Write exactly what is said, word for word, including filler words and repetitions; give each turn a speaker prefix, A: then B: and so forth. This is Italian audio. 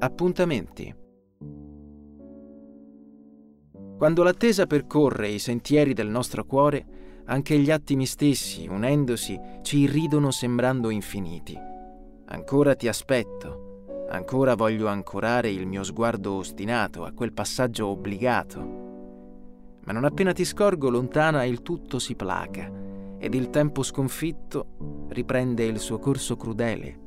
A: Appuntamenti. Quando l'attesa percorre i sentieri del nostro cuore, anche gli attimi stessi, unendosi, ci irridono sembrando infiniti. Ancora ti aspetto, ancora voglio ancorare il mio sguardo ostinato a quel passaggio obbligato. Ma non appena ti scorgo lontana il tutto si placa ed il tempo sconfitto riprende il suo corso crudele,